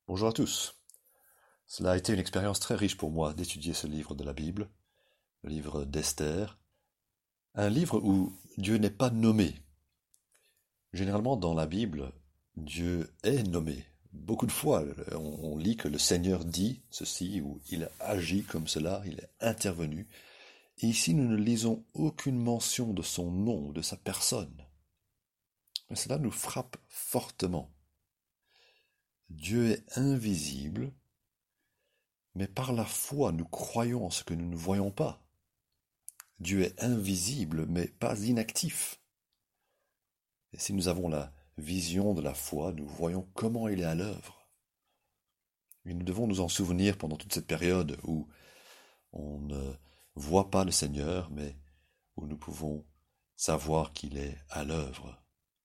Bonjour à tous. Cela a été une expérience très riche pour moi d'étudier ce livre de la Bible, le livre d'Esther, un livre où Dieu n'est pas nommé. Généralement dans la Bible, Dieu est nommé. Beaucoup de fois, on lit que le Seigneur dit ceci, ou il agit comme cela, il est intervenu. Et ici, nous ne lisons aucune mention de son nom, de sa personne. Mais cela nous frappe fortement. Dieu est invisible, mais par la foi, nous croyons en ce que nous ne voyons pas. Dieu est invisible, mais pas inactif. Et si nous avons la vision de la foi, nous voyons comment il est à l'œuvre. Et nous devons nous en souvenir pendant toute cette période où on ne voit pas le Seigneur, mais où nous pouvons savoir qu'il est à l'œuvre.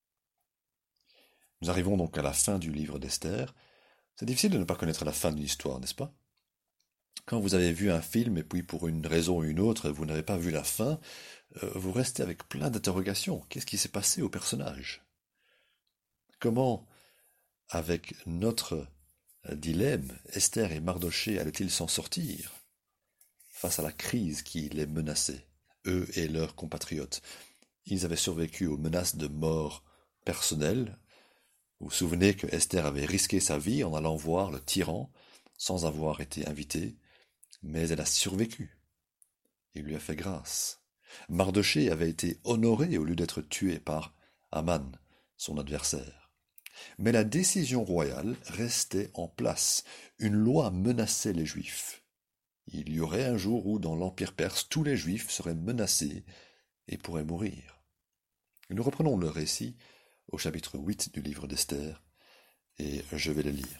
Nous arrivons donc à la fin du livre d'Esther. C'est difficile de ne pas connaître la fin d'une histoire, n'est-ce pas? Quand vous avez vu un film et puis pour une raison ou une autre, vous n'avez pas vu la fin, vous restez avec plein d'interrogations. Qu'est-ce qui s'est passé au personnage? Comment, avec notre dilemme, Esther et Mardochée allaient-ils s'en sortir face à la crise qui les menaçait, eux et leurs compatriotes? Ils avaient survécu aux menaces de mort personnelle. Vous vous souvenez que Esther avait risqué sa vie en allant voir le tyran sans avoir été invitée, mais elle a survécu. Il lui a fait grâce. Mardochée avait été honoré au lieu d'être tué par Aman, son adversaire. Mais la décision royale restait en place. Une loi menaçait les Juifs. Il y aurait un jour où, dans l'Empire perse, tous les Juifs seraient menacés et pourraient mourir. Nous reprenons le récit au chapitre 8 du livre d'Esther, et je vais le lire.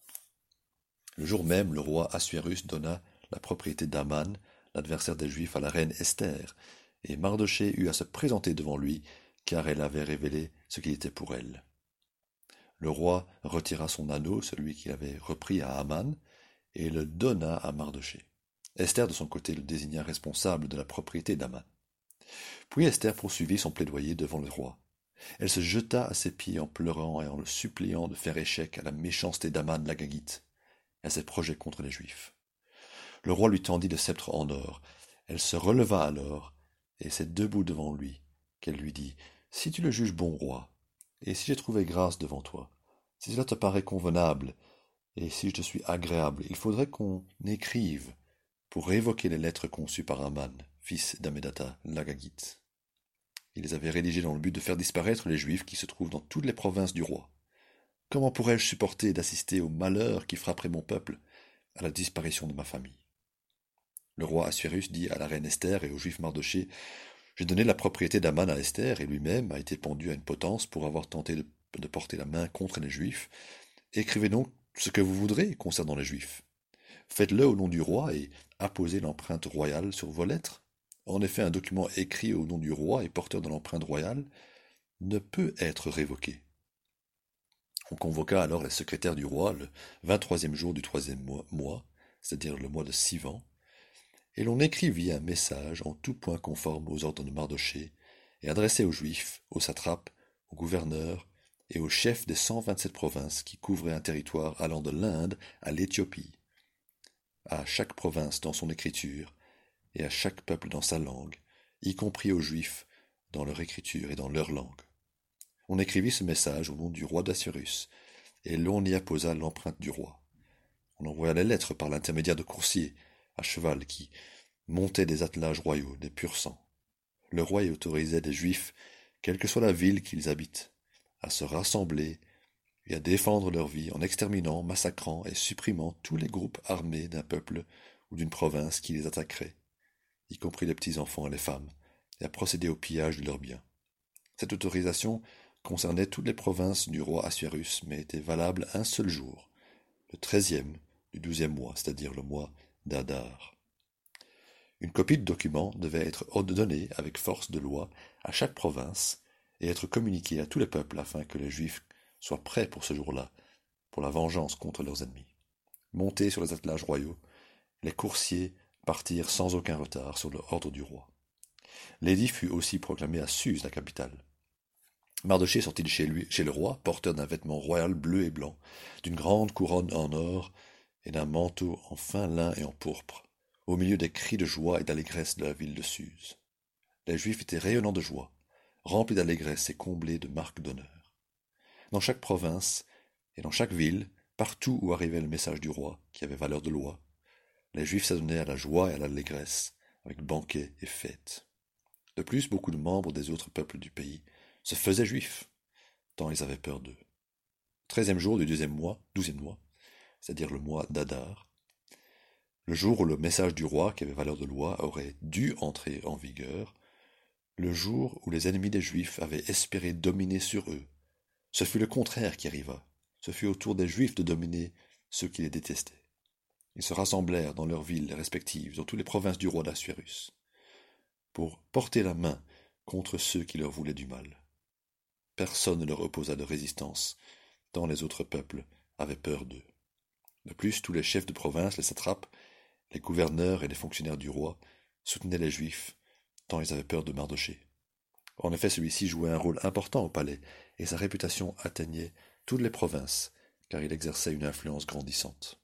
Le jour même, le roi Assuérus donna la propriété d'Aman, l'adversaire des Juifs, à la reine Esther, et Mardochée eut à se présenter devant lui, car elle avait révélé ce qu'il était pour elle. Le roi retira son anneau, celui qu'il avait repris à Aman, et le donna à Mardochée. Esther, de son côté, le désigna responsable de la propriété d'Aman. Puis Esther poursuivit son plaidoyer devant le roi. Elle se jeta à ses pieds en pleurant et en le suppliant de faire échec à la méchanceté d'Aman l'Agagite, et à ses projets contre les Juifs. Le roi lui tendit le sceptre en or. Elle se releva alors, et c'est debout devant lui qu'elle lui dit, « Si tu le juges bon roi, et si j'ai trouvé grâce devant toi, si cela te paraît convenable, et si je te suis agréable, il faudrait qu'on écrive pour révoquer les lettres conçues par Aman, fils d'Amedata, l'Agagite. Il les avait rédigées dans le but de faire disparaître les Juifs qui se trouvent dans toutes les provinces du roi. Comment pourrais-je supporter d'assister au malheur qui frapperait mon peuple, à la disparition de ma famille? Le roi Assuérus dit à la reine Esther et au juif Mardochée, « J'ai donné la propriété d'Aman à Esther, et lui-même a été pendu à une potence pour avoir tenté de porter la main contre les Juifs. Écrivez donc ce que vous voudrez concernant les Juifs. Faites-le au nom du roi et apposez l'empreinte royale sur vos lettres. En effet, un document écrit au nom du roi et porteur de l'empreinte royale ne peut être révoqué. » On convoqua alors les secrétaires du roi le 23e jour du 3e mois, c'est-à-dire le mois de Sivan, et l'on écrivit un message en tout point conforme aux ordres de Mardochée, et adressé aux Juifs, aux satrapes, aux gouverneurs et aux chefs des 127 provinces qui couvraient un territoire allant de l'Inde à l'Éthiopie, à chaque province dans son écriture, et à chaque peuple dans sa langue, y compris aux Juifs dans leur écriture et dans leur langue. On écrivit ce message au nom du roi d'Assuérus, et l'on y apposa l'empreinte du roi. On envoya les lettres par l'intermédiaire de coursiers à cheval qui montaient des attelages royaux, des pur sang. Le roi y autorisait des Juifs, quelle que soit la ville qu'ils habitent, à se rassembler et à défendre leur vie en exterminant, massacrant et supprimant tous les groupes armés d'un peuple ou d'une province qui les attaquerait, y compris les petits-enfants et les femmes, et à procéder au pillage de leurs biens. Cette autorisation concernait toutes les provinces du roi Assuérus, mais était valable un seul jour, le 13e du 12e mois, c'est-à-dire le mois d'Adar. Une copie de document devait être donnée avec force de loi à chaque province et être communiquée à tous les peuples afin que les Juifs soient prêts pour ce jour-là, pour la vengeance contre leurs ennemis. Montés sur les attelages royaux, les coursiers partirent sans aucun retard sur l'ordre du roi. L'édit fut aussi proclamé à Suse, la capitale. Mardochée sortit de chez le roi, porteur d'un vêtement royal bleu et blanc, d'une grande couronne en or et d'un manteau en fin lin et en pourpre, au milieu des cris de joie et d'allégresse de la ville de Suse. Les Juifs étaient rayonnants de joie, remplis d'allégresse et comblés de marques d'honneur. Dans chaque province et dans chaque ville, partout où arrivait le message du roi, qui avait valeur de loi, les Juifs s'adonnaient à la joie et à l'allégresse, avec banquets et fêtes. De plus, beaucoup de membres des autres peuples du pays se faisaient juifs, tant ils avaient peur d'eux. 13e jour du 12e mois, c'est-à-dire le mois d'Adar, le jour où le message du roi, qui avait valeur de loi, aurait dû entrer en vigueur, le jour où les ennemis des Juifs avaient espéré dominer sur eux, ce fut le contraire qui arriva. Ce fut au tour des Juifs de dominer ceux qui les détestaient. Ils se rassemblèrent dans leurs villes respectives, dans toutes les provinces du roi d'Assuérus, pour porter la main contre ceux qui leur voulaient du mal. Personne ne leur opposa de résistance, tant les autres peuples avaient peur d'eux. De plus, tous les chefs de province, les satrapes, les gouverneurs et les fonctionnaires du roi soutenaient les Juifs, tant ils avaient peur de Mardochée. En effet, celui-ci jouait un rôle important au palais, et sa réputation atteignait toutes les provinces, car il exerçait une influence grandissante.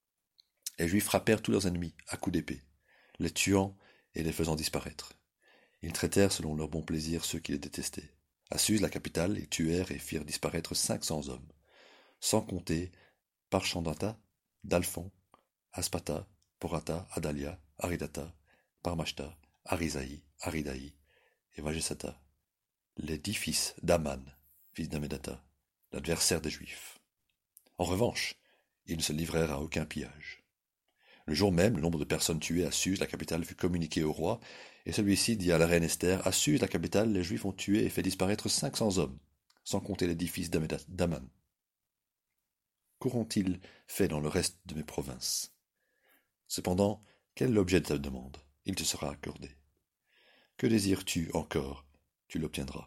Les Juifs frappèrent tous leurs ennemis à coups d'épée, les tuant et les faisant disparaître. Ils traitèrent selon leur bon plaisir ceux qui les détestaient. À Suse, la capitale, ils tuèrent et firent disparaître 500 hommes, sans compter Parchandata, Dalphon, Aspata, Porata, Adalia, Aridata, Parmashta, Arisaï, Aridaï et Vagesata, les 10 fils d'Aman, fils d'Amedata, l'adversaire des Juifs. En revanche, ils ne se livrèrent à aucun pillage. Le jour même, le nombre de personnes tuées à Suse, la capitale, fut communiqué au roi, et celui-ci dit à la reine Esther, à Suse, la capitale, les Juifs ont tué et fait disparaître 500 hommes, sans compter les 10 fils d'Aman. Qu'auront-ils fait dans le reste de mes provinces? Cependant, quel est l'objet de ta demande? Il te sera accordé. Que désires-tu encore? Tu l'obtiendras.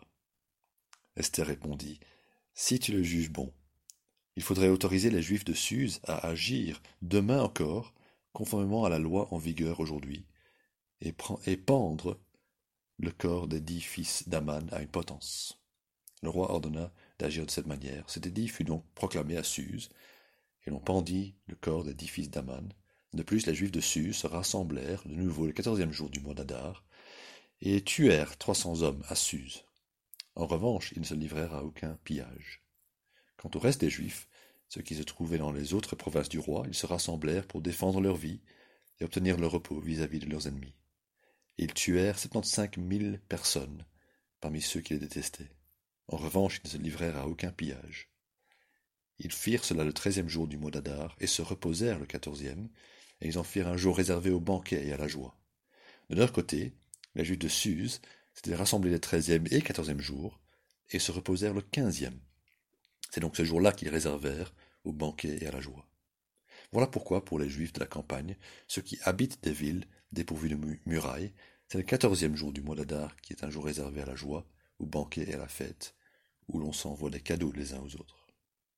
Esther répondit, si tu le juges bon, il faudrait autoriser les Juifs de Suse à agir demain encore, conformément à la loi en vigueur aujourd'hui, et pendre le corps des 10 fils d'Aman à une potence. Le roi ordonna d'agir de cette manière. Cet édit fut donc proclamé à Suse, et l'on pendit le corps des 10 fils d'Aman. De plus, les Juifs de Suse se rassemblèrent de nouveau le 14e jour du mois d'Adar, et tuèrent 300 hommes à Suse. En revanche, ils ne se livrèrent à aucun pillage. Quant au reste des Juifs, ceux qui se trouvaient dans les autres provinces du roi, ils se rassemblèrent pour défendre leur vie et obtenir le repos vis-à-vis de leurs ennemis. Et ils tuèrent 75 000 personnes parmi ceux qui les détestaient. En revanche, ils ne se livrèrent à aucun pillage. Ils firent cela le 13e jour du mois d'Adar et se reposèrent le 14e, et ils en firent un jour réservé au banquet et à la joie. De leur côté, les Juifs de Suse s'étaient rassemblés le 13e et 14e jour, et se reposèrent le 15e. C'est donc ce jour-là qu'ils réservèrent au banquet et à la joie. Voilà pourquoi, pour les Juifs de la campagne, ceux qui habitent des villes dépourvues de murailles, c'est le 14e jour du mois d'Adar qui est un jour réservé à la joie, au banquet et à la fête, où l'on s'envoie des cadeaux les uns aux autres.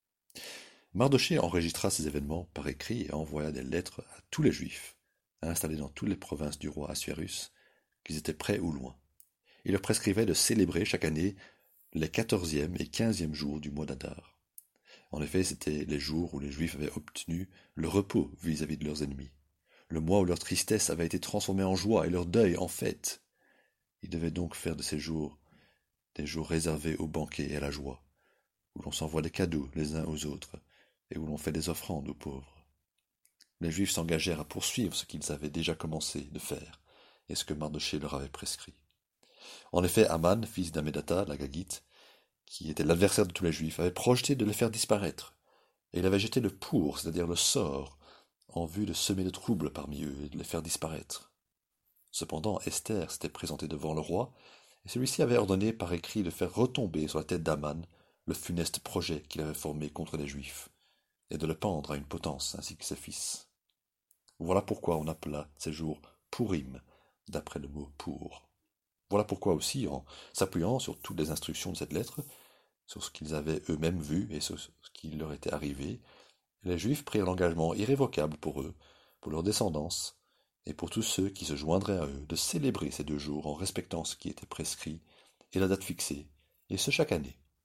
Mardochée enregistra ces événements par écrit et envoya des lettres à tous les Juifs, installés dans toutes les provinces du roi Assuérus, qu'ils étaient près ou loin. Il leur prescrivait de célébrer chaque année les 14e et 15e jours du mois d'Adar. En effet, c'étaient les jours où les Juifs avaient obtenu le repos vis-à-vis de leurs ennemis, le mois où leur tristesse avait été transformée en joie et leur deuil en fête. Ils devaient donc faire de ces jours des jours réservés au banquet et à la joie, où l'on s'envoie des cadeaux les uns aux autres, et où l'on fait des offrandes aux pauvres. Les Juifs s'engagèrent à poursuivre ce qu'ils avaient déjà commencé de faire, et ce que Mardochée leur avait prescrit. En effet, Aman, fils d'Amedata, la Gagite, qui était l'adversaire de tous les Juifs, avait projeté de les faire disparaître, et il avait jeté le pour, c'est-à-dire le sort, en vue de semer le trouble parmi eux et de les faire disparaître. Cependant, Esther s'était présentée devant le roi, et celui-ci avait ordonné par écrit de faire retomber sur la tête d'Aman le funeste projet qu'il avait formé contre les Juifs, et de le pendre à une potence ainsi que ses fils. Voilà pourquoi on appela ces jours Purim, d'après le mot pour. Voilà pourquoi aussi, en s'appuyant sur toutes les instructions de cette lettre, sur ce qu'ils avaient eux-mêmes vu et sur ce qui leur était arrivé, les Juifs prirent l'engagement irrévocable pour eux, pour leur descendance, et pour tous ceux qui se joindraient à eux, de célébrer ces 2 jours en respectant ce qui était prescrit et la date fixée, et ce chaque année.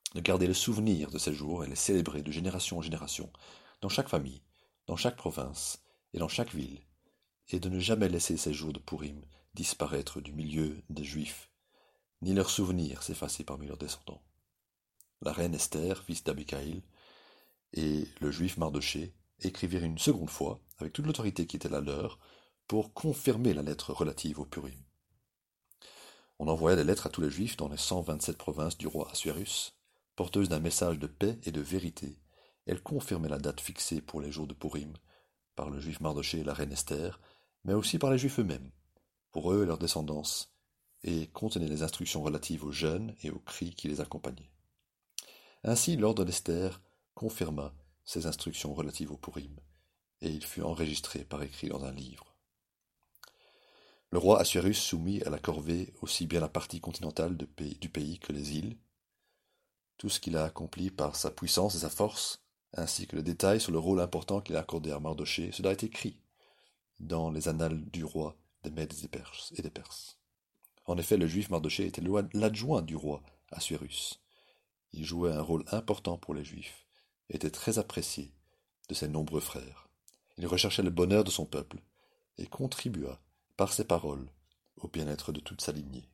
de garder le souvenir de ces jours et les célébrer de génération en génération, dans chaque famille, dans chaque province et dans chaque ville, et de ne jamais laisser ces jours de Purim disparaître du milieu des Juifs, ni leurs souvenirs s'effacer parmi leurs descendants. La reine Esther, fils d'Abicaïl, et le juif Mardoché écrivirent une seconde fois, avec toute l'autorité qui était la leur, pour confirmer la lettre relative au Purim. On envoya des lettres à tous les juifs dans les 127 provinces du roi Assuérus, porteuses d'un message de paix et de vérité. Elles confirmaient la date fixée pour les jours de Purim, par le juif Mardoché et la reine Esther, mais aussi par les juifs eux-mêmes, pour eux et leurs descendants, et contenaient les instructions relatives aux jeûnes et aux cris qui les accompagnaient. Ainsi l'ordre d'Esther confirma ces instructions relatives au Purim, et il fut enregistré par écrit dans un livre. Le roi Assuérus soumit à la corvée aussi bien la partie continentale du pays que les îles. Tout ce qu'il a accompli par sa puissance et sa force, ainsi que les détails sur le rôle important qu'il a accordé à Mardoché, cela est écrit dans les annales du roi des Mèdes et des Perses. En effet, le juif Mardoché était l'adjoint du roi Assuérus. Il jouait un rôle important pour les Juifs, et était très apprécié de ses nombreux frères. Il recherchait le bonheur de son peuple, et contribua, par ses paroles, au bien-être de toute sa lignée.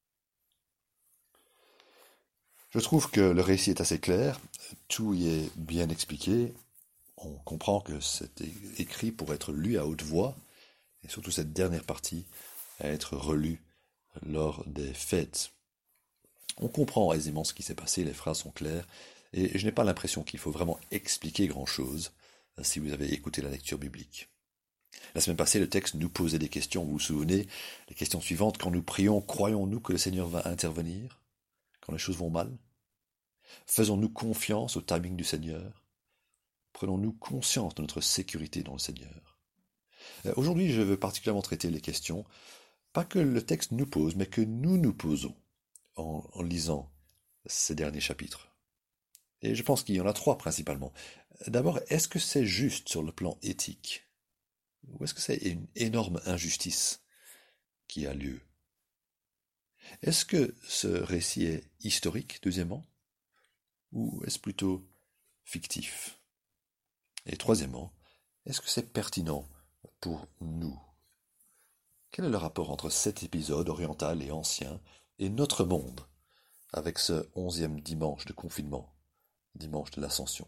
Je trouve que le récit est assez clair, tout y est bien expliqué, on comprend que c'est écrit pour être lu à haute voix, et surtout cette dernière partie, à être relue lors des fêtes. On comprend aisément ce qui s'est passé, les phrases sont claires, et je n'ai pas l'impression qu'il faut vraiment expliquer grand-chose si vous avez écouté la lecture biblique. La semaine passée, le texte nous posait des questions, vous vous souvenez, les questions suivantes: quand nous prions, croyons-nous que le Seigneur va intervenir quand les choses vont mal? Faisons-nous confiance au timing du Seigneur? Prenons-nous conscience de notre sécurité dans le Seigneur? Aujourd'hui, je veux particulièrement traiter les questions, pas que le texte nous pose, mais que nous nous posons en lisant ces derniers chapitres. Et je pense qu'il y en a trois principalement. D'abord, est-ce que c'est juste sur le plan éthique? Ou est-ce que c'est une énorme injustice qui a lieu? Est-ce que ce récit est historique, deuxièmement? Ou est-ce plutôt fictif? Et troisièmement, est-ce que c'est pertinent pour nous? Quel est le rapport entre cet épisode oriental et ancien et notre monde, avec ce 11e dimanche de confinement, dimanche de l'Ascension?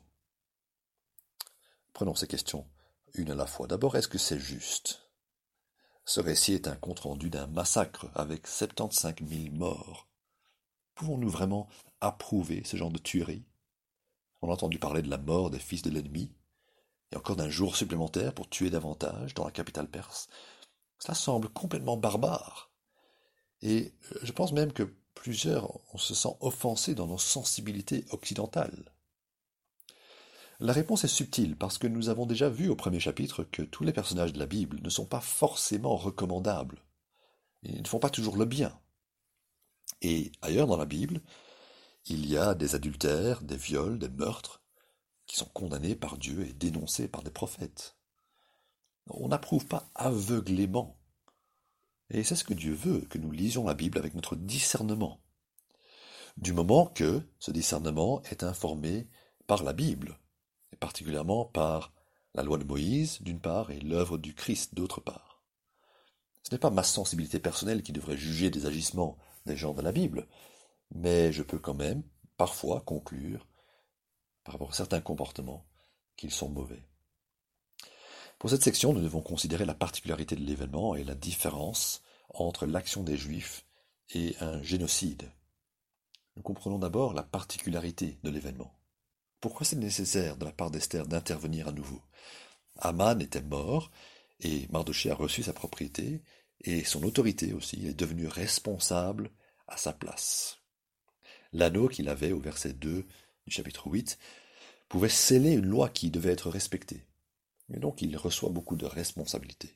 Prenons ces questions une à la fois. D'abord, est-ce que c'est juste? Ce récit est un compte-rendu d'un massacre avec 75 000 morts. Pouvons-nous vraiment approuver ce genre de tuerie? On a entendu parler de la mort des fils de l'ennemi, et encore d'un jour supplémentaire pour tuer davantage dans la capitale perse. Cela semble complètement barbare. Et je pense même que plusieurs, on se sent offensés dans nos sensibilités occidentales. La réponse est subtile parce que nous avons déjà vu au premier chapitre que tous les personnages de la Bible ne sont pas forcément recommandables. Ils ne font pas toujours le bien. Et ailleurs dans la Bible, il y a des adultères, des viols, des meurtres qui sont condamnés par Dieu et dénoncés par des prophètes. On n'approuve pas aveuglément. Et c'est ce que Dieu veut, que nous lisions la Bible avec notre discernement. Du moment que ce discernement est informé par la Bible, et particulièrement par la loi de Moïse, d'une part, et l'œuvre du Christ, d'autre part. Ce n'est pas ma sensibilité personnelle qui devrait juger des agissements des gens de la Bible, mais je peux quand même, parfois, conclure, par rapport à certains comportements, qu'ils sont mauvais. Pour cette section, nous devons considérer la particularité de l'événement et la différence entre l'action des Juifs et un génocide. Nous comprenons d'abord la particularité de l'événement. Pourquoi c'est nécessaire de la part d'Esther d'intervenir à nouveau? Aman était mort, et Mardoché a reçu sa propriété, et son autorité aussi, il est devenu responsable à sa place. L'anneau qu'il avait au verset 2 du chapitre 8 pouvait sceller une loi qui devait être respectée. Et donc il reçoit beaucoup de responsabilités.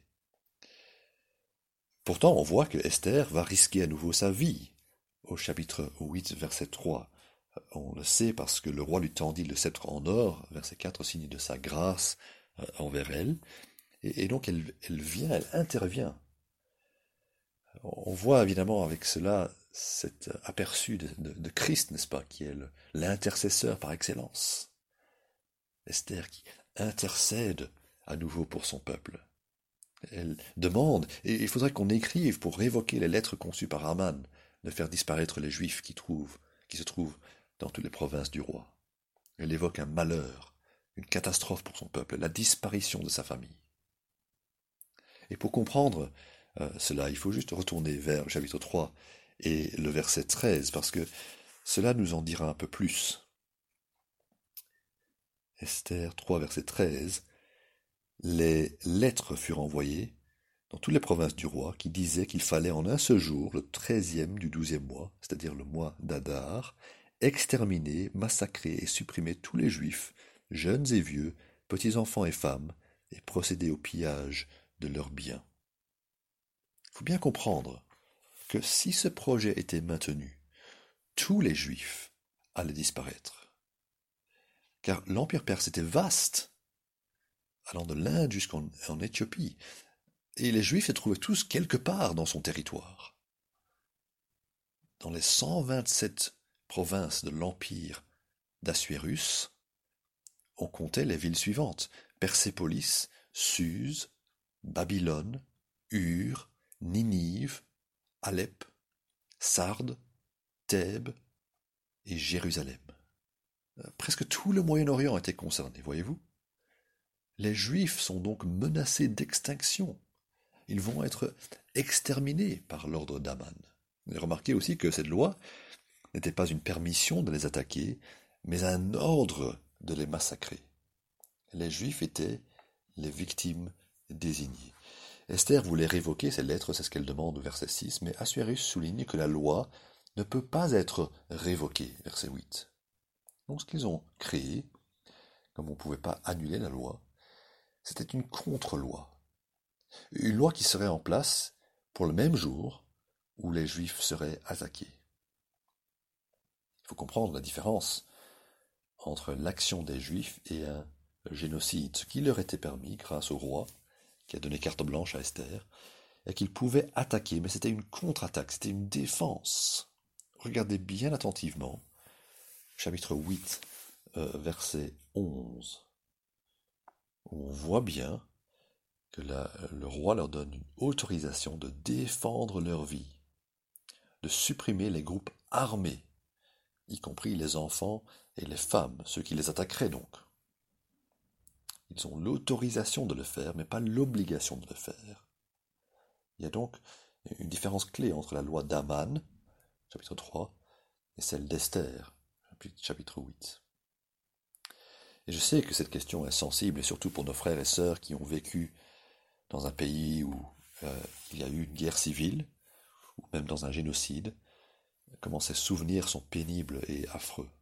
Pourtant, on voit que Esther va risquer à nouveau sa vie. Au chapitre 8, verset 3, on le sait parce que le roi lui tendit le sceptre en or, verset 4, signe de sa grâce envers elle. Et donc elle vient, elle intervient. On voit évidemment avec cela cet aperçu de Christ, n'est-ce pas, qui est l'intercesseur par excellence. Esther qui intercède à nouveau pour son peuple. Elle demande, et il faudrait qu'on écrive pour révoquer les lettres conçues par Haman, de faire disparaître les Juifs qui se trouvent dans toutes les provinces du roi. Elle évoque un malheur, une catastrophe pour son peuple, la disparition de sa famille. Et pour comprendre cela, il faut juste retourner vers le chapitre 3 et le verset 13, parce que cela nous en dira un peu plus. Esther 3, verset 13. Les lettres furent envoyées dans toutes les provinces du roi qui disaient qu'il fallait en un seul jour, le 13e du 12e mois, c'est-à-dire le mois d'Adar, exterminer, massacrer et supprimer tous les juifs, jeunes et vieux, petits enfants et femmes, et procéder au pillage de leurs biens. Il faut bien comprendre que si ce projet était maintenu, tous les juifs allaient disparaître. Car l'Empire perse était vaste, allant de l'Inde jusqu'en Éthiopie, et les Juifs se trouvaient tous quelque part dans son territoire. Dans les 127 provinces de l'Empire d'Assuérus, on comptait les villes suivantes: Persépolis, Suse, Babylone, Ur, Ninive, Alep, Sardes, Thèbes et Jérusalem. Presque tout le Moyen-Orient était concerné, voyez-vous. Les Juifs sont donc menacés d'extinction. Ils vont être exterminés par l'ordre d'Aman. Remarquez aussi que cette loi n'était pas une permission de les attaquer, mais un ordre de les massacrer. Les Juifs étaient les victimes désignées. Esther voulait révoquer ces lettres, c'est ce qu'elle demande au verset 6, mais Assuérus souligne que la loi ne peut pas être révoquée, verset 8. Donc ce qu'ils ont créé, comme on ne pouvait pas annuler la loi, c'était une contre-loi. Une loi qui serait en place pour le même jour où les Juifs seraient attaqués. Il faut comprendre la différence entre l'action des Juifs et un génocide, ce qui leur était permis grâce au roi qui a donné carte blanche à Esther, et qu'ils pouvaient attaquer, mais c'était une contre-attaque, c'était une défense. Regardez bien attentivement, chapitre 8, verset 11. On voit bien que le roi leur donne une autorisation de défendre leur vie, de supprimer les groupes armés, y compris les enfants et les femmes, ceux qui les attaqueraient donc. Ils ont l'autorisation de le faire, mais pas l'obligation de le faire. Il y a donc une différence clé entre la loi d'Aman, chapitre 3, et celle d'Esther, chapitre 8. Et je sais que cette question est sensible, et surtout pour nos frères et sœurs qui ont vécu dans un pays où il y a eu une guerre civile, ou même dans un génocide, comment ces souvenirs sont pénibles et affreux.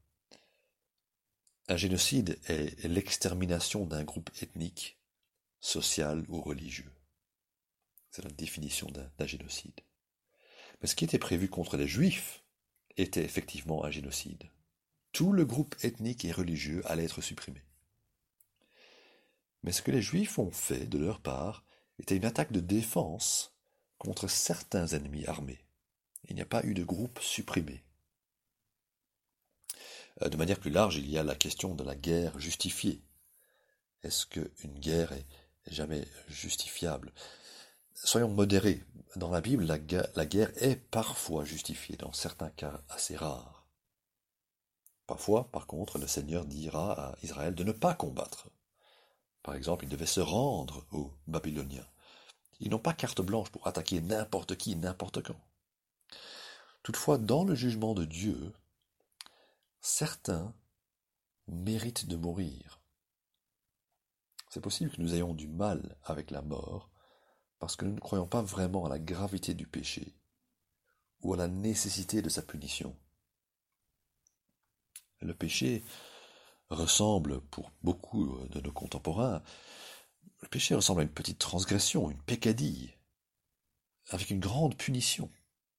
Un génocide est l'extermination d'un groupe ethnique, social ou religieux. C'est la définition d'un génocide. Mais ce qui était prévu contre les Juifs était effectivement un génocide. Tout le groupe ethnique et religieux allait être supprimé. Mais ce que les Juifs ont fait de leur part était une attaque de défense contre certains ennemis armés. Il n'y a pas eu de groupe supprimé. De manière plus large, il y a la question de la guerre justifiée. Est-ce qu'une guerre est jamais justifiable? Soyons modérés. Dans la Bible, la guerre est parfois justifiée, dans certains cas assez rares. Parfois, par contre, le Seigneur dira à Israël de ne pas combattre. Par exemple, ils devaient se rendre aux Babyloniens. Ils n'ont pas carte blanche pour attaquer n'importe qui, n'importe quand. Toutefois, dans le jugement de Dieu, certains méritent de mourir. C'est possible que nous ayons du mal avec la mort parce que nous ne croyons pas vraiment à la gravité du péché ou à la nécessité de sa punition. Le péché ressemble, pour beaucoup de nos contemporains, le péché ressemble à une petite transgression, une peccadille, avec une grande punition.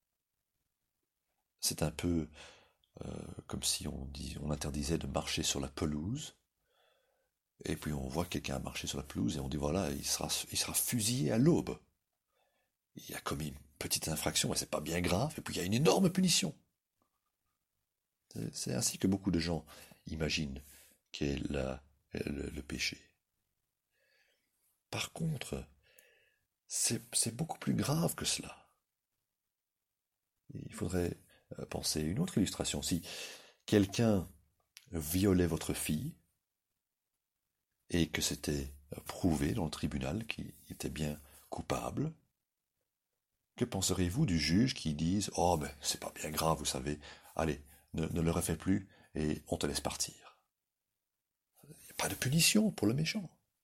C'est un peu comme si on interdisait de marcher sur la pelouse, et puis on voit quelqu'un marcher sur la pelouse, et on dit voilà, il sera fusillé à l'aube. Il a commis une petite infraction, et c'est pas bien grave, et puis il y a une énorme punition. C'est ainsi que beaucoup de gens imaginent qu'est le péché. Par contre, c'est beaucoup plus grave que cela. Il faudrait penser à une autre illustration. Si quelqu'un violait votre fille, et que c'était prouvé dans le tribunal qu'il était bien coupable, que penseriez-vous du juge qui dise « Oh, ben, c'est pas bien grave, vous savez, allez, ne le refais plus et on te laisse partir. » Il n'y a pas de punition pour le méchant.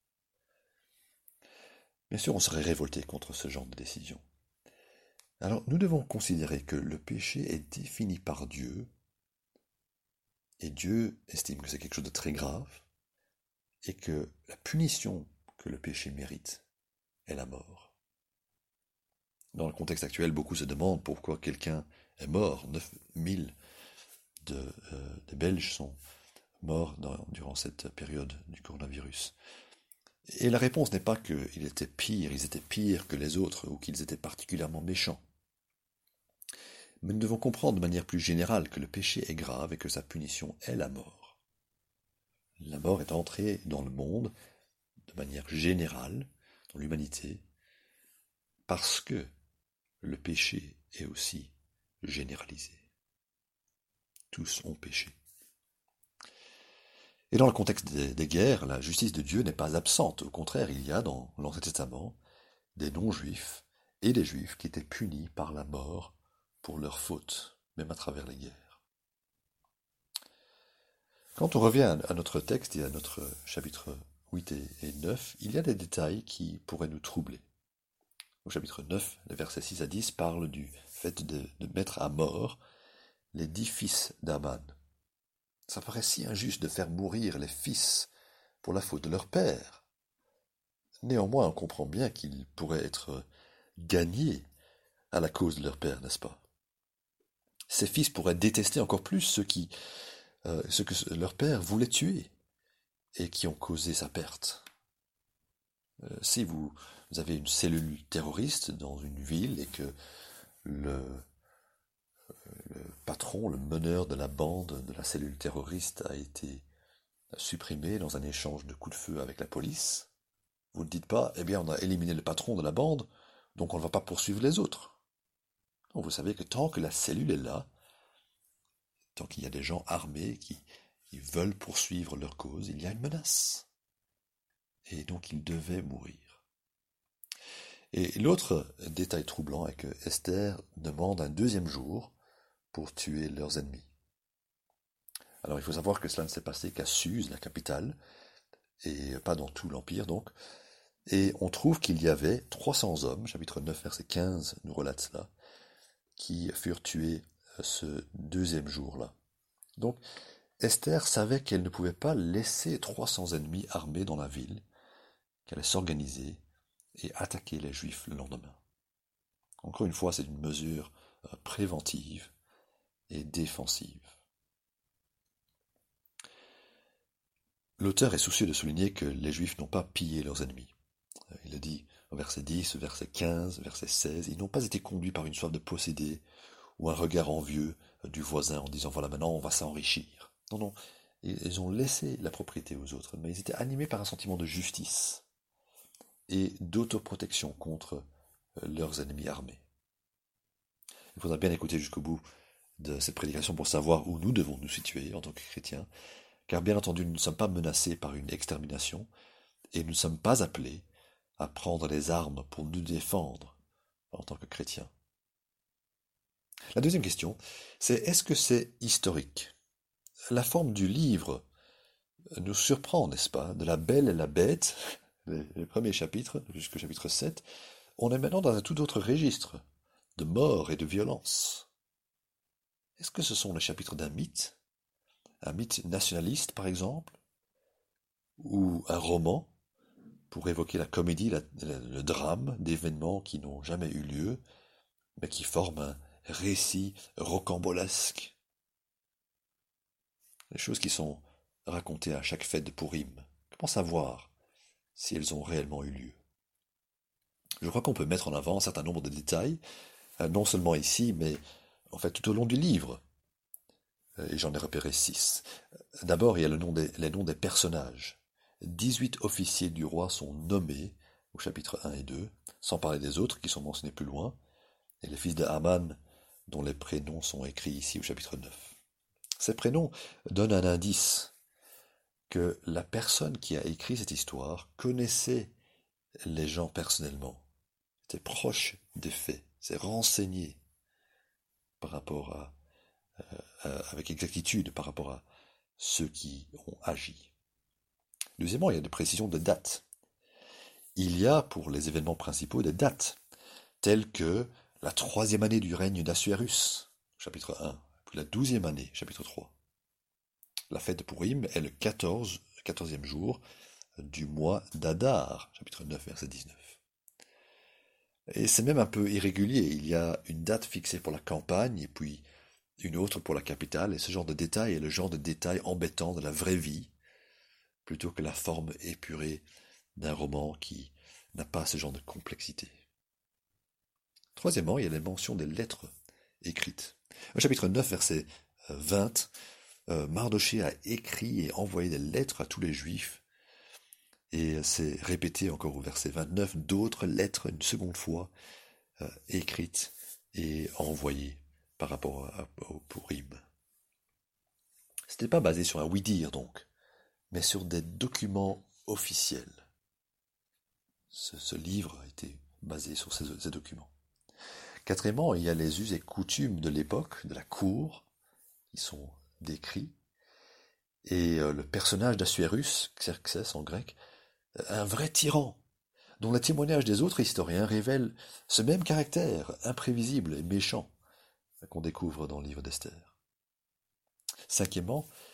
Bien sûr, on serait révolté contre ce genre de décision. Alors, nous devons considérer que le péché est défini par Dieu, et Dieu estime que c'est quelque chose de très grave, et que la punition que le péché mérite est la mort. Dans le contexte actuel, beaucoup se demandent pourquoi quelqu'un est mort. 9000 de Belges sont morts durant cette période du coronavirus. Et la réponse n'est pas qu'ils étaient pires que les autres, ou qu'ils étaient particulièrement méchants. Mais nous devons comprendre de manière plus générale que le péché est grave et que sa punition est la mort. La mort est entrée dans le monde de manière générale, dans l'humanité, parce que le péché est aussi généralisé. Tous ont péché. Et dans le contexte des guerres, la justice de Dieu n'est pas absente. Au contraire, il y a dans l'Ancien Testament des non-juifs et des juifs qui étaient punis par la mort pour leurs fautes, même à travers les guerres. Quand on revient à notre texte et à notre chapitre 8 et 9, il y a des détails qui pourraient nous troubler. Au chapitre 9, les versets 6 à 10 parlent du fait de mettre à mort les 10 fils d'Aman. Ça paraît si injuste de faire mourir les fils pour la faute de leur père. Néanmoins, on comprend bien qu'ils pourraient être gagnés à la cause de leur père, n'est-ce pas? Ces fils pourraient détester encore plus ceux que leur père voulait tuer et qui ont causé sa perte. Si vous avez une cellule terroriste dans une ville et que le patron, le meneur de la bande de la cellule terroriste a été supprimé dans un échange de coups de feu avec la police, vous ne dites pas, eh bien on a éliminé le patron de la bande, donc on ne va pas poursuivre les autres. Non, vous savez que tant que la cellule est là, tant qu'il y a des gens armés qui veulent poursuivre leur cause, il y a une menace. Et donc ils devaient mourir. Et l'autre détail troublant est que Esther demande un deuxième jour pour tuer leurs ennemis. Alors il faut savoir que cela ne s'est passé qu'à Suse, la capitale, et pas dans tout l'Empire donc. Et on trouve qu'il y avait 300 hommes, chapitre 9, verset 15 nous relate cela, qui furent tués ce deuxième jour-là. Donc Esther savait qu'elle ne pouvait pas laisser 300 ennemis armés dans la ville, qu'elle allait s'organiser et attaquer les Juifs le lendemain. Encore une fois, c'est une mesure préventive et défensive. L'auteur est soucieux de souligner que les Juifs n'ont pas pillé leurs ennemis. Il a dit au verset 10, verset 15, verset 16, ils n'ont pas été conduits par une soif de posséder ou un regard envieux du voisin en disant voilà maintenant on va s'enrichir. Non, non, ils ont laissé la propriété aux autres, mais ils étaient animés par un sentiment de justice et d'autoprotection contre leurs ennemis armés. Il faudra bien écouter jusqu'au bout de cette prédication pour savoir où nous devons nous situer en tant que chrétiens, car bien entendu nous ne sommes pas menacés par une extermination et nous ne sommes pas appelés à prendre les armes pour nous défendre en tant que chrétiens. La deuxième question, c'est est-ce que c'est historique? La forme du livre nous surprend, n'est-ce pas? De la Belle et la Bête, les premiers chapitres, jusqu'au chapitre 7, on est maintenant dans un tout autre registre, de mort et de violence. Est-ce que ce sont les chapitres d'un mythe? Un mythe nationaliste, par exemple? Ou un roman, pour évoquer la comédie, le drame d'événements qui n'ont jamais eu lieu, mais qui forment un récit rocambolesque? Les choses qui sont racontées à chaque fête de Pourim. Comment savoir si elles ont réellement eu lieu? Je crois qu'on peut mettre en avant un certain nombre de détails Non seulement ici, mais en fait tout au long du livre. Et j'en ai repéré 6. D'abord, il y a les noms des personnages. 18 officiers du roi sont nommés au chapitre 1 et 2, sans parler des autres qui sont mentionnés plus loin, et les fils de Haman, dont les prénoms sont écrits ici au chapitre 9. Ces prénoms donnent un indice que la personne qui a écrit cette histoire connaissait les gens personnellement, était proche des faits, s'est renseigné par rapport avec exactitude par rapport à ceux qui ont agi. Deuxièmement, il y a des précisions de dates. Il y a pour les événements principaux des dates, telles que la 3e année du règne d'Assuérus, chapitre 1, puis la 12e année, chapitre 3. La fête de Pourim est le 14e jour du mois d'Adar, chapitre 9, verset 19. Et c'est même un peu irrégulier, il y a une date fixée pour la campagne, et puis une autre pour la capitale, et ce genre de détail est le genre de détail embêtant de la vraie vie, plutôt que la forme épurée d'un roman qui n'a pas ce genre de complexité. Troisièmement, il y a les mentions des lettres écrites. Au chapitre 9, verset 20, Mardochée a écrit et envoyé des lettres à tous les Juifs, et c'est répété encore au verset 29, d'autres lettres une seconde fois écrites et envoyées par rapport au Pourim. Ce n'était pas basé sur un oui-dire donc, mais sur des documents officiels. Ce livre a été basé sur ces documents. Quatrièmement, il y a les us et coutumes de l'époque, de la cour, qui sont décrits, et le personnage d'Assuérus, Xerxès en grec, un vrai tyran, dont les témoignages des autres historiens révèlent ce même caractère imprévisible et méchant qu'on découvre dans le livre d'Esther. Cinquième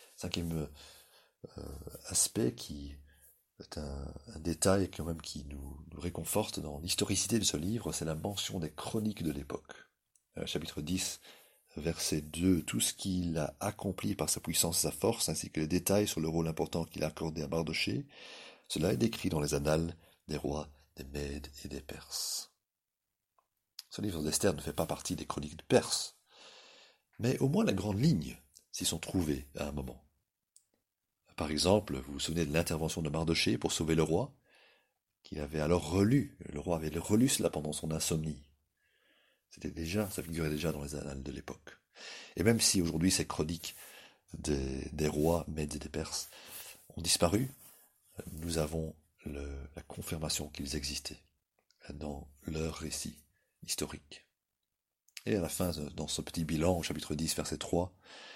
aspect qui est un détail quand même qui nous réconforte dans l'historicité de ce livre, c'est la mention des chroniques de l'époque. Chapitre 10, verset 2, tout ce qu'il a accompli par sa puissance et sa force, ainsi que les détails sur le rôle important qu'il a accordé à Mardochée, cela est décrit dans les annales des rois des Mèdes et des Perses. Ce livre d'Esther ne fait pas partie des chroniques de Perse, mais au moins les grandes lignes s'y sont trouvées à un moment. Par exemple, vous vous souvenez de l'intervention de Mardochée pour sauver le roi, qu'il avait alors relu. Le roi avait relu cela pendant son insomnie. Ça figurait déjà dans les annales de l'époque. Et même si aujourd'hui ces chroniques des rois Mèdes et des Perses ont disparu, nous avons la confirmation qu'ils existaient dans leur récit historique. Et à la fin, dans ce petit bilan, au chapitre 10, verset 3,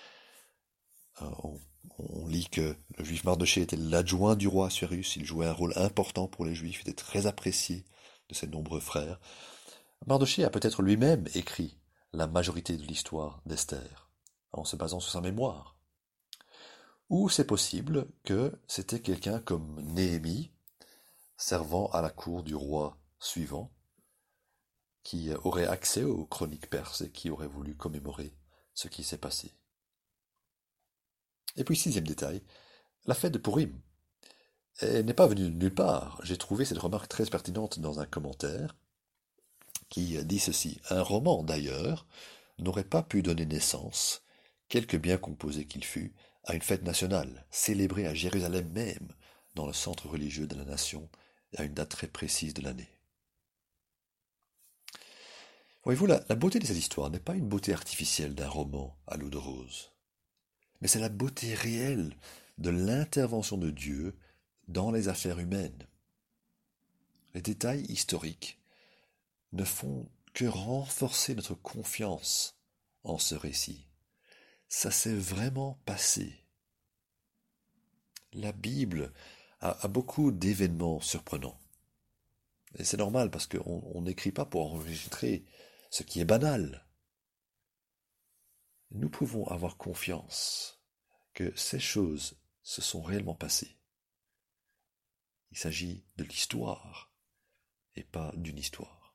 on lit que le juif Mardochée était l'adjoint du roi Assuérus, il jouait un rôle important pour les juifs, il était très apprécié de ses nombreux frères. Mardochée a peut-être lui-même écrit la majorité de l'histoire d'Esther, en se basant sur sa mémoire. Ou c'est possible que c'était quelqu'un comme Néhémie, servant à la cour du roi suivant, qui aurait accès aux chroniques perses et qui aurait voulu commémorer ce qui s'est passé. Et puis, sixième détail, la fête de Pourim. Elle n'est pas venue de nulle part. J'ai trouvé cette remarque très pertinente dans un commentaire qui dit ceci. Un roman, d'ailleurs, n'aurait pas pu donner naissance, quelque bien composé qu'il fût, à une fête nationale, célébrée à Jérusalem même, dans le centre religieux de la nation, et à une date très précise de l'année. Voyez-vous, la beauté de cette histoire n'est pas une beauté artificielle d'un roman à l'eau de rose, mais c'est la beauté réelle de l'intervention de Dieu dans les affaires humaines. Les détails historiques ne font que renforcer notre confiance en ce récit. Ça s'est vraiment passé. La Bible a beaucoup d'événements surprenants. Et c'est normal parce qu'on n'écrit pas pour enregistrer ce qui est banal. Nous pouvons avoir confiance que ces choses se sont réellement passées. Il s'agit de l'histoire et pas d'une histoire.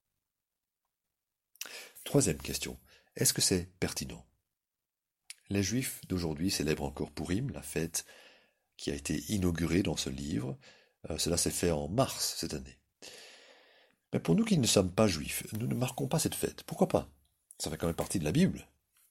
Troisième question. Est-ce que c'est pertinent? Les Juifs d'aujourd'hui célèbrent encore Pourim, la fête qui a été inaugurée dans ce livre. Cela s'est fait en mars cette année. Mais pour nous qui ne sommes pas juifs, nous ne marquons pas cette fête. Pourquoi pas? Ça fait quand même partie de la Bible.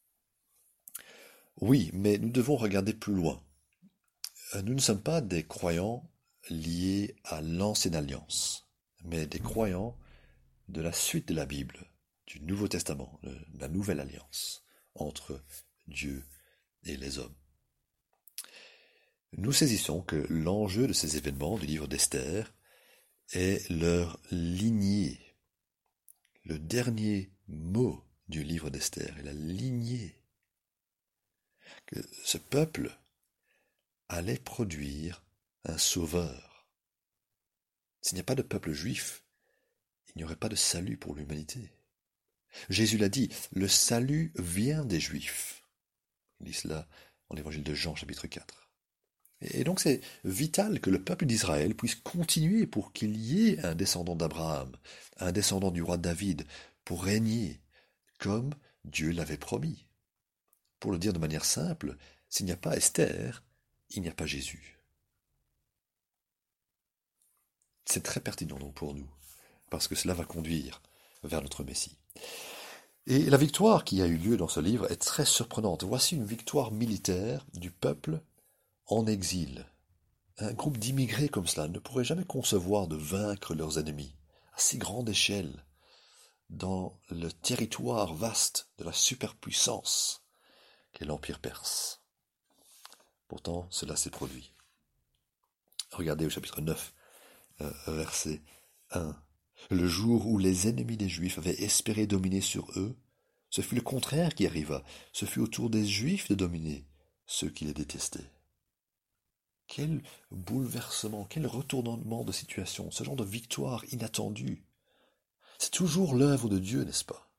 Oui, mais nous devons regarder plus loin. Nous ne sommes pas des croyants liés à l'ancienne alliance, mais des croyants de la suite de la Bible, du Nouveau Testament, de la nouvelle alliance entre Dieu et les hommes. Nous saisissons que l'enjeu de ces événements du livre d'Esther est leur lignée. Le dernier mot du livre d'Esther est la lignée. Que ce peuple allait produire un sauveur. S'il n'y a pas de peuple juif, il n'y aurait pas de salut pour l'humanité. Jésus l'a dit, le salut vient des Juifs. Il dit cela dans l'évangile de Jean, chapitre 4. Et donc c'est vital que le peuple d'Israël puisse continuer pour qu'il y ait un descendant d'Abraham, un descendant du roi David, pour régner, comme Dieu l'avait promis. Pour le dire de manière simple, s'il n'y a pas Esther, il n'y a pas Jésus. C'est très pertinent donc pour nous, parce que cela va conduire vers notre Messie. Et la victoire qui a eu lieu dans ce livre est très surprenante. Voici une victoire militaire du peuple en exil. Un groupe d'immigrés comme cela ne pourrait jamais concevoir de vaincre leurs ennemis à si grande échelle, dans le territoire vaste de la superpuissance qu'est l'Empire perse. Pourtant, cela s'est produit. Regardez au chapitre 9, verset 1. Le jour où les ennemis des Juifs avaient espéré dominer sur eux, ce fut le contraire qui arriva. Ce fut au tour des Juifs de dominer ceux qui les détestaient. Quel bouleversement, quel retournement de situation, ce genre de victoire inattendue. C'est toujours l'œuvre de Dieu, n'est-ce pas?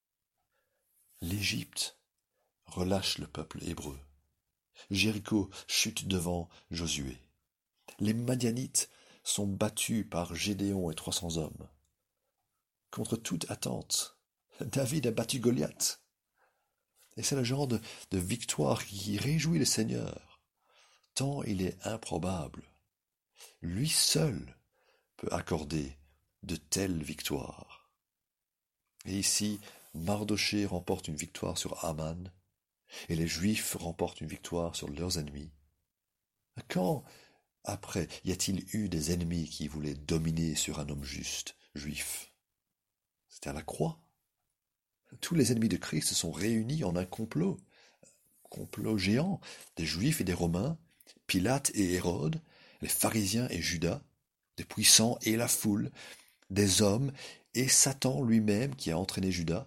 L'Égypte relâche le peuple hébreu. Jéricho chute devant Josué. Les Madianites sont battus par Gédéon et 300 hommes. Contre toute attente, David a battu Goliath. Et c'est le genre de victoire qui réjouit le Seigneur, tant il est improbable. Lui seul peut accorder de telles victoires. Et ici, Mardochée remporte une victoire sur Haman, et les Juifs remportent une victoire sur leurs ennemis. Quand, après, y a-t-il eu des ennemis qui voulaient dominer sur un homme juste, juif? C'était à la croix. Tous les ennemis de Christ se sont réunis en un complot géant, des Juifs et des Romains, Pilate et Hérode, les pharisiens et Judas, des puissants et la foule, des hommes et Satan lui-même qui a entraîné Judas.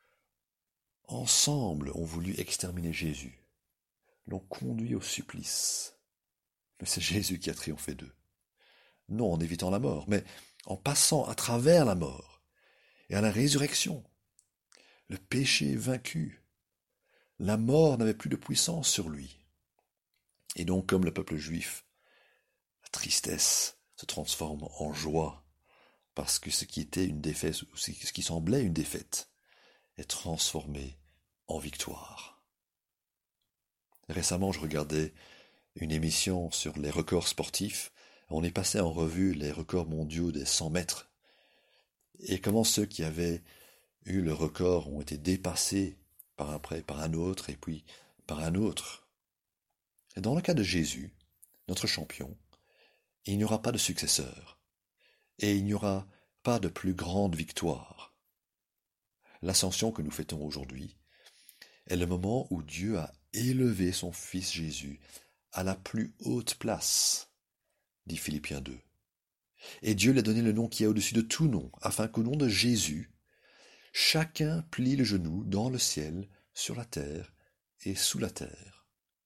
Ensemble ont voulu exterminer Jésus, l'ont conduit au supplice. Mais c'est Jésus qui a triomphé d'eux. Non en évitant la mort, mais en passant à travers la mort et à la résurrection. Le péché vaincu. La mort n'avait plus de puissance sur lui. Et donc, comme le peuple juif, la tristesse se transforme en joie, parce que ce qui était une défaite, ou ce qui semblait une défaite, est transformé en victoire. Récemment, je regardais une émission sur les records sportifs. On y passait en revue les records mondiaux des 100 mètres, et comment ceux qui avaient eu le record ont été dépassés par un autre, et puis par un autre. Et dans le cas de Jésus, notre champion, il n'y aura pas de successeur, et il n'y aura pas de plus grande victoire. L'ascension que nous fêtons aujourd'hui est le moment où Dieu a élevé son Fils Jésus à la plus haute place, dit Philippiens 2. Et Dieu lui a donné le nom qui est au-dessus de tout nom, afin qu'au nom de Jésus, chacun plie le genou dans le ciel, sur la terre et sous la terre.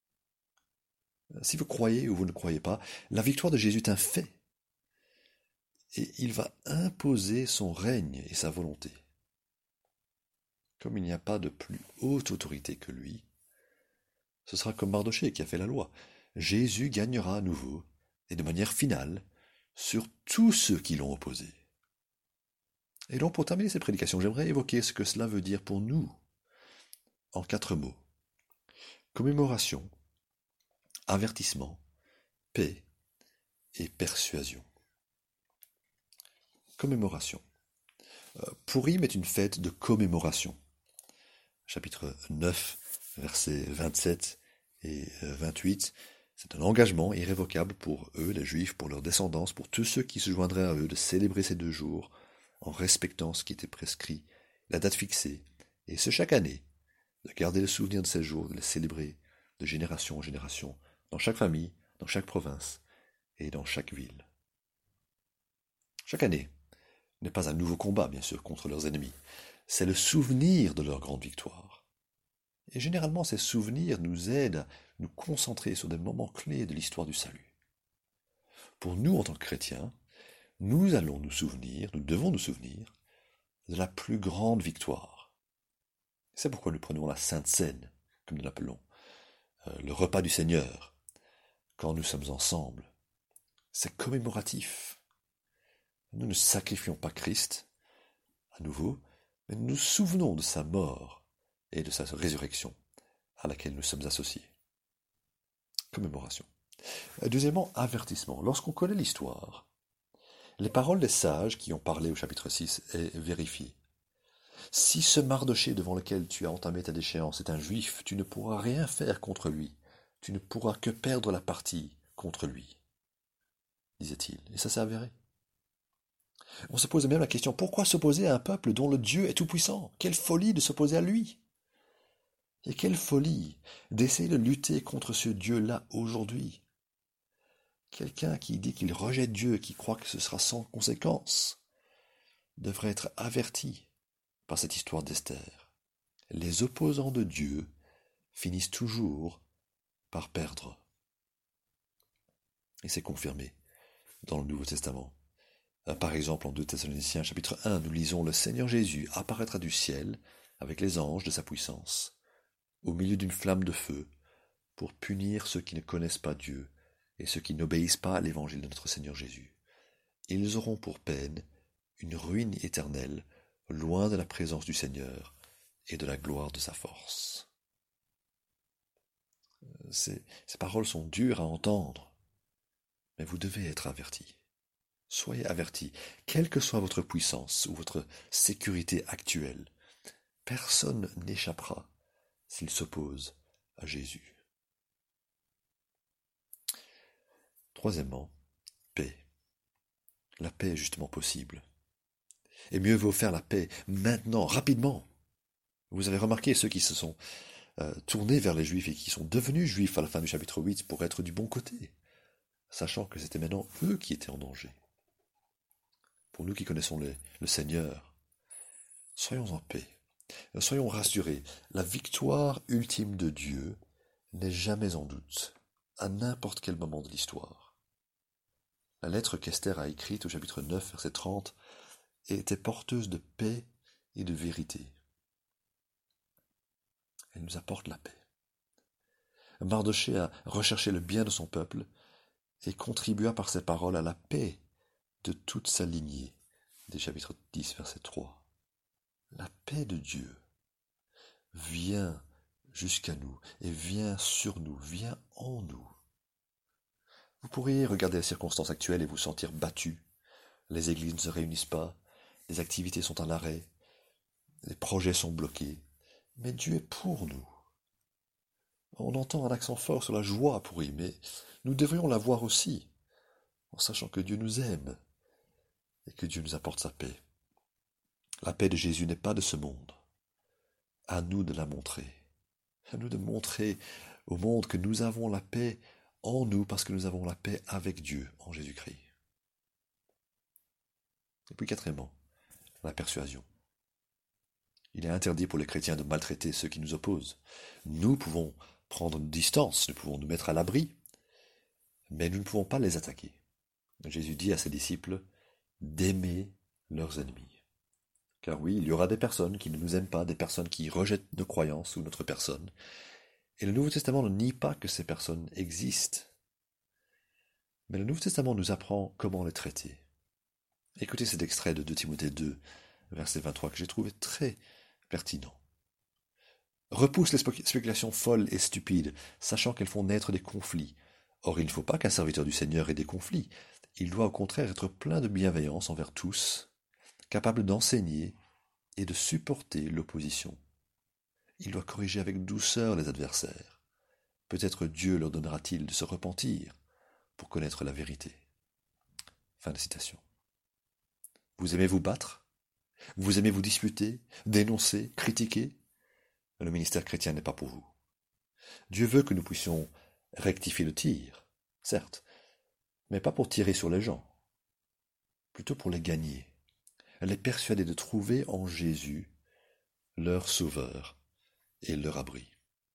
Si vous croyez ou vous ne croyez pas, la victoire de Jésus est un fait. Et il va imposer son règne et sa volonté. Comme il n'y a pas de plus haute autorité que lui, ce sera comme Mardochée qui a fait la loi. Jésus gagnera à nouveau, et de manière finale, sur tous ceux qui l'ont opposé. Et donc, pour terminer cette prédication, j'aimerais évoquer ce que cela veut dire pour nous, en 4 mots. Commémoration, avertissement, paix et persuasion. Commémoration. Purim est une fête de commémoration. Chapitre 9, versets 27 et 28. C'est un engagement irrévocable pour eux, les Juifs, pour leur descendance, pour tous ceux qui se joindraient à eux, de célébrer ces 2 jours en respectant ce qui était prescrit, la date fixée, et ce chaque année, de garder le souvenir de ces jours, de les célébrer de génération en génération, dans chaque famille, dans chaque province et dans chaque ville. Chaque année n'est pas un nouveau combat, bien sûr, contre leurs ennemis. C'est le souvenir de leur grande victoire. Et généralement, ces souvenirs nous aident à nous concentrer sur des moments clés de l'histoire du salut. Pour nous, en tant que chrétiens, nous devons nous souvenir de la plus grande victoire. C'est pourquoi nous prenons la Sainte Seine, comme nous l'appelons, le repas du Seigneur, quand nous sommes ensemble. C'est commémoratif. Nous ne sacrifions pas Christ, à nouveau, mais nous nous souvenons de sa mort et de sa résurrection, à laquelle nous sommes associés. Commémoration. Deuxièmement, avertissement. Lorsqu'on connaît l'histoire, les paroles des sages qui ont parlé au chapitre 6 est vérifiée. Si ce Mardochée devant lequel tu as entamé ta déchéance est un juif, tu ne pourras rien faire contre lui. Tu ne pourras que perdre la partie contre lui, disait-il. Et ça s'est avéré. On se pose même la question, pourquoi s'opposer à un peuple dont le Dieu est tout-puissant? Quelle folie de s'opposer à lui! Et quelle folie d'essayer de lutter contre ce Dieu-là aujourd'hui! Quelqu'un qui dit qu'il rejette Dieu, qui croit que ce sera sans conséquence, devrait être averti par cette histoire d'Esther. Les opposants de Dieu finissent toujours par perdre. Et c'est confirmé dans le Nouveau Testament. Par exemple, en 2 Thessaloniciens, chapitre 1, nous lisons « Le Seigneur Jésus apparaîtra du ciel avec les anges de sa puissance, au milieu d'une flamme de feu, pour punir ceux qui ne connaissent pas Dieu et ceux qui n'obéissent pas à l'évangile de notre Seigneur Jésus. Ils auront pour peine une ruine éternelle, loin de la présence du Seigneur et de la gloire de sa force. » Ces paroles sont dures à entendre, mais vous devez être avertis. Soyez avertis, quelle que soit votre puissance ou votre sécurité actuelle, personne n'échappera s'il s'oppose à Jésus. Troisièmement, paix. La paix est justement possible. Et mieux vaut faire la paix maintenant, rapidement. Vous avez remarqué ceux qui se sont tournés vers les Juifs et qui sont devenus Juifs à la fin du chapitre 8 pour être du bon côté, sachant que c'était maintenant eux qui étaient en danger. Pour nous qui connaissons le Seigneur, soyons en paix, soyons rassurés. La victoire ultime de Dieu n'est jamais en doute, à n'importe quel moment de l'histoire. La lettre qu'Esther a écrite au chapitre 9, verset 30, était porteuse de paix et de vérité. Elle nous apporte la paix. Mardochée a recherché le bien de son peuple et contribua par ses paroles à la paix de toute sa lignée, des chapitres 10, verset 3. La paix de Dieu vient jusqu'à nous et vient sur nous, vient en nous. Vous pourriez regarder les circonstances actuelles et vous sentir battu. Les églises ne se réunissent pas, les activités sont à l'arrêt, les projets sont bloqués. Mais Dieu est pour nous. On entend un accent fort sur la joie pour lui, mais nous devrions la voir aussi, en sachant que Dieu nous aime et que Dieu nous apporte sa paix. La paix de Jésus n'est pas de ce monde. À nous de la montrer. À nous de montrer au monde que nous avons la paix en nous parce que nous avons la paix avec Dieu en Jésus-Christ. Et puis quatrièmement, la persuasion. Il est interdit pour les chrétiens de maltraiter ceux qui nous opposent. Nous pouvons prendre une distance, nous pouvons nous mettre à l'abri, mais nous ne pouvons pas les attaquer. Jésus dit à ses disciples d'aimer leurs ennemis. Car oui, il y aura des personnes qui ne nous aiment pas, des personnes qui rejettent nos croyances ou notre personne. Et le Nouveau Testament ne nie pas que ces personnes existent. Mais le Nouveau Testament nous apprend comment les traiter. Écoutez cet extrait de 2 Timothée 2, verset 23, que j'ai trouvé très pertinent. Repousse les spéculations folles et stupides, sachant qu'elles font naître des conflits. Or, il ne faut pas qu'un serviteur du Seigneur ait des conflits. Il doit au contraire être plein de bienveillance envers tous, capable d'enseigner et de supporter l'opposition. Il doit corriger avec douceur les adversaires. Peut-être Dieu leur donnera-t-il de se repentir pour connaître la vérité. Fin de citation. Vous aimez vous battre? Vous aimez vous disputer, dénoncer, critiquer? Le ministère chrétien n'est pas pour vous. Dieu veut que nous puissions rectifier le tir, certes, mais pas pour tirer sur les gens, plutôt pour les gagner, les persuader de trouver en Jésus leur sauveur et leur abri.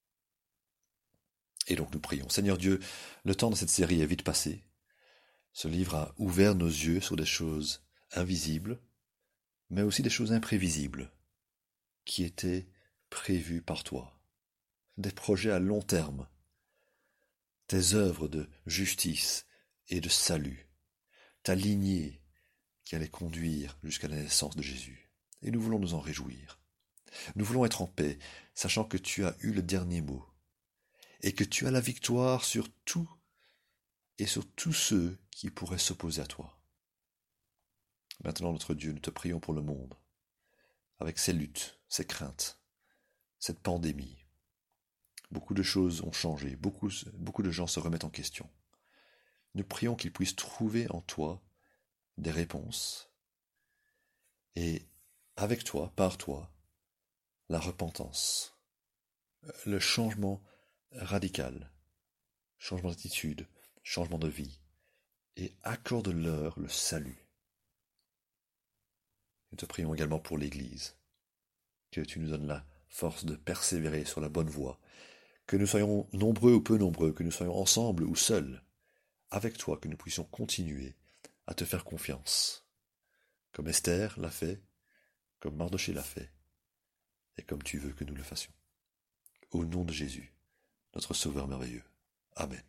Et donc nous prions. Seigneur Dieu, le temps de cette série est vite passé. Ce livre a ouvert nos yeux sur des choses invisibles, mais aussi des choses imprévisibles, qui étaient prévues par toi. Des projets à long terme, tes œuvres de justice et de salut, ta lignée qui allait conduire jusqu'à la naissance de Jésus. Et nous voulons nous en réjouir. Nous voulons être en paix, sachant que tu as eu le dernier mot, et que tu as la victoire sur tout et sur tous ceux qui pourraient s'opposer à toi. Maintenant, notre Dieu, nous te prions pour le monde, avec ses luttes, ses craintes, cette pandémie. Beaucoup de choses ont changé, beaucoup de gens se remettent en question. Nous prions qu'ils puissent trouver en toi des réponses, et avec toi, par toi, la repentance, le changement radical, changement d'attitude, changement de vie, et accorde-leur le salut. Nous te prions également pour l'Église, que tu nous donnes la force de persévérer sur la bonne voie, que nous soyons nombreux ou peu nombreux, que nous soyons ensemble ou seuls, avec toi, que nous puissions continuer à te faire confiance, comme Esther l'a fait, comme Mardochée l'a fait, et comme tu veux que nous le fassions. Au nom de Jésus, notre Sauveur merveilleux. Amen.